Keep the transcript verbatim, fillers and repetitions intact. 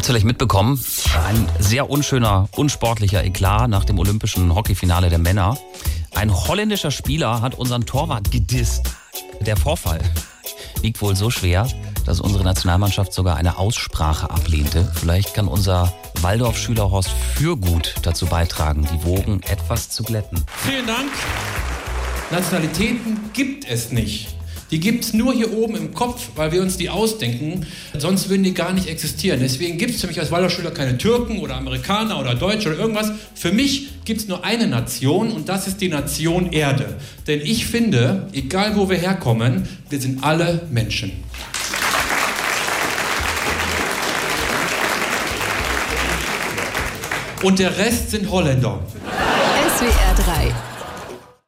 habt es vielleicht mitbekommen, ein sehr unschöner, unsportlicher Eklat nach dem olympischen Hockeyfinale der Männer. Ein holländischer Spieler hat unseren Torwart gedisst. Der Vorfall wiegt wohl so schwer, dass unsere Nationalmannschaft sogar eine Aussprache ablehnte. Vielleicht kann unser Waldorfschüler Horst Fürgut dazu beitragen, die Wogen etwas zu glätten. Vielen Dank. Nationalitäten gibt es nicht. Die gibt es nur hier oben im Kopf, weil wir uns die ausdenken. Sonst würden die gar nicht existieren. Deswegen gibt es für mich als Waldorfschüler keine Türken oder Amerikaner oder Deutsche oder irgendwas. Für mich gibt es nur eine Nation und das ist die Nation Erde. Denn ich finde, egal wo wir herkommen, wir sind alle Menschen. Und der Rest sind Holländer. S W R drei